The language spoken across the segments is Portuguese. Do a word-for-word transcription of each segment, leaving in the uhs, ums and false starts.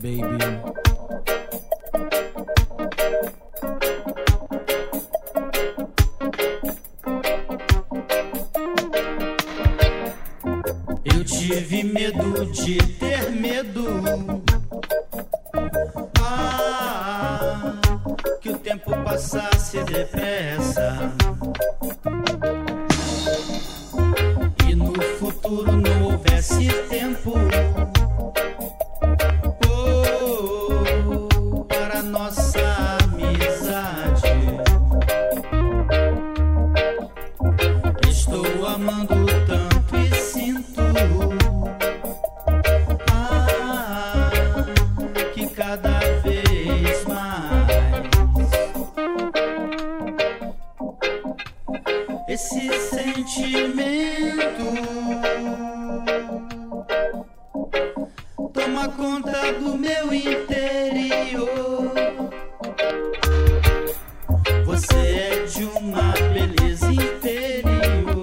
baby. Eu tive medo de ter medo. Ah, que o tempo passasse depressa e no futuro não houvesse tempo oh, para nossa amizade. Estou amando tanto e sinto ah, que cada vez mais esse sentimento toma conta do meu interior. Você é de uma beleza interior,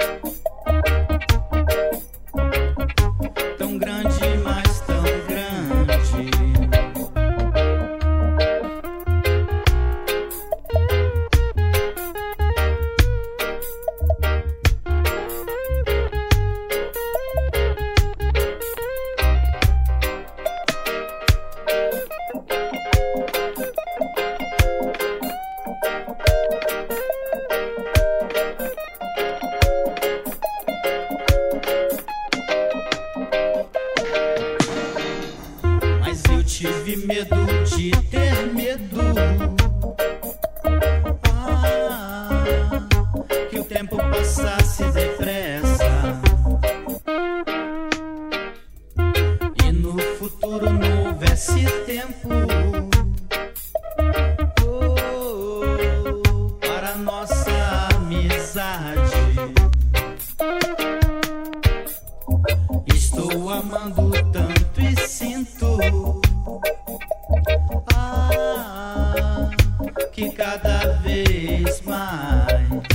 tão grande, mas tão grande. Tive medo de ter medo ah, que o tempo passasse depressa e no futuro não houvesse tempo oh, para nossa amizade. Estou amando tanto e sinto ah, que cada vez mais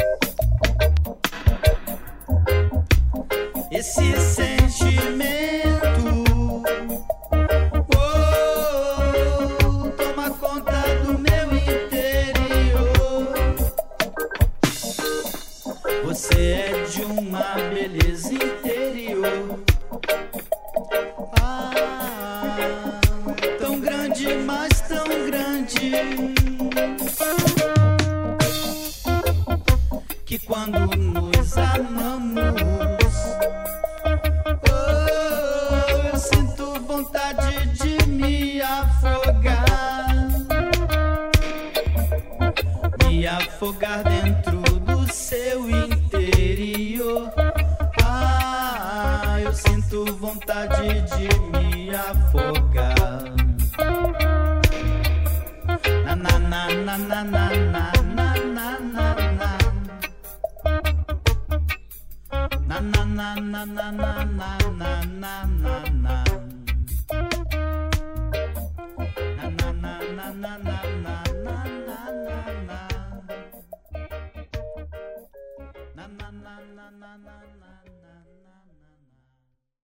esse sentimento oh, toma conta do meu interior. Você é de uma beleza interior ah, tão grande, mas tão grande, que quando nos amamos oh, eu sinto vontade de me afogar, me afogar dentro do seu interior. Ah, eu sinto vontade de me afogar. Na na na na na na na na na na na na na na na na na na na na.